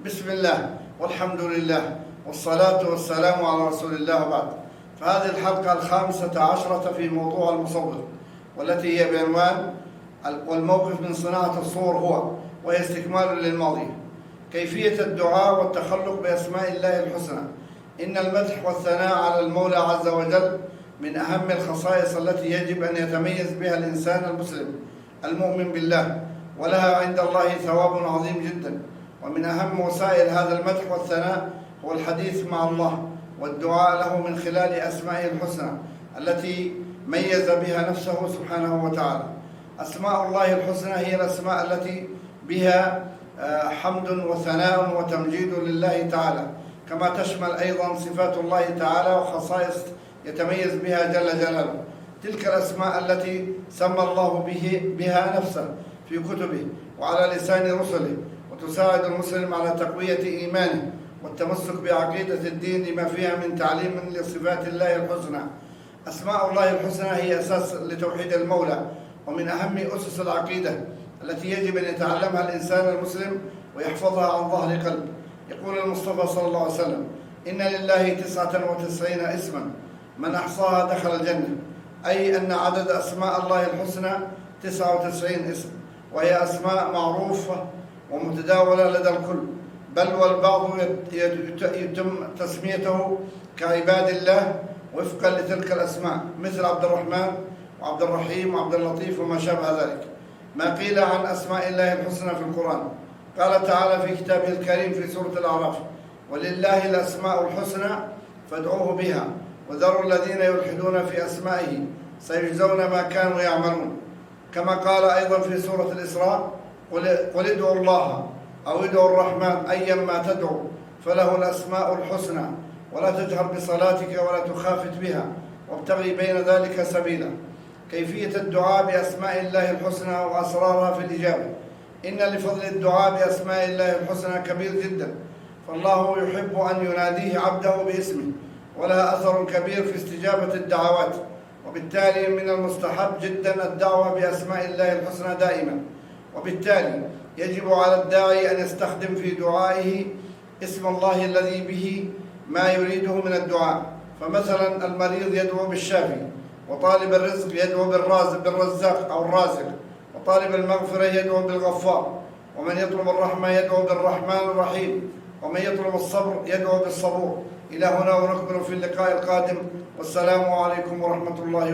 بسم الله والحمد لله والصلاة والسلام على رسول الله وبعد. فهذه الحلقة 15 في موضوع المصور، والتي هي بعنوان والموقف من صناعة الصور وهي استكمال للماضي. كيفية الدعاء والتخلق بأسماء الله الحسنى. إن المدح والثناء على المولى عز وجل من أهم الخصائص التي يجب أن يتميز بها الإنسان المسلم المؤمن بالله، ولها عند الله ثواب عظيم جدا. ومن أهم وسائل هذا المدح والثناء هو الحديث مع الله والدعاء له من خلال أسمائه الحسنى التي ميز بها نفسه سبحانه وتعالى. أسماء الله الحسنى هي الأسماء التي بها حمد وثناء وتمجيد لله تعالى، كما تشمل أيضا صفات الله تعالى وخصائص يتميز بها جل جلاله. تلك الأسماء التي سمى الله بها نفسه في كتبه وعلى لسان رسله، وتساعد المسلم على تقوية إيمانه والتمسك بعقيدة الدين لما فيها من تعليم لصفات الله الحسنى. أسماء الله الحسنى هي أساس لتوحيد المولى، ومن أهم أسس العقيدة التي يجب أن يتعلمها الإنسان المسلم ويحفظها عن ظهر قلب. يقول المصطفى صلى الله عليه وسلم: إن لله 99 اسما من أحصاها دخل الجنة، أي أن عدد أسماء الله الحسنى 99 اسم، وهي أسماء معروفة ومتداولة لدى الكل، بل والبعض يتم تسميته كعباد الله وفقا لتلك الأسماء، مثل عبد الرحمن وعبد الرحيم وعبد اللطيف وما شابه ذلك. ما قيل عن أسماء الله الحسنى في القرآن: قال تعالى في كتابه الكريم في سورة الأعراف: ولله الأسماء الحسنى فادعوه بها وذروا الذين يلحدون في أسمائه سيجزون ما كانوا يعملون. كما قال أيضا في سورة الإسراء: قل ادعوا الله أو ادعوا الرحمن أيما تدعوا فله الأسماء الحسنى ولا تجهر بصلاتك ولا تخافت بها وابتغي بين ذلك سبيلا. كيفية الدعاء بأسماء الله الحسنى وأسرارها في الإجابة. إن لفضل الدعاء بأسماء الله الحسنى كبير جدا، فالله يحب أن يناديه عبده باسمه، ولها أثر كبير في استجابة الدعوات، وبالتالي من المستحب جدا الدعوة بأسماء الله الحسنى دائما. وبالتالي يجب على الداعي أن يستخدم في دعائه اسم الله الذي به ما يريده من الدعاء. فمثلا المريض يدعو بالشافي، وطالب الرزق يدعو بالرزاق أو الرازق، وطالب المغفرة يدعو بالغفار، ومن يطلب الرحمة يدعو بالرحمن الرحيم، ومن يطلب الصبر يدعو بالصبور. إلى هنا ونكمل في اللقاء القادم، والسلام عليكم ورحمة الله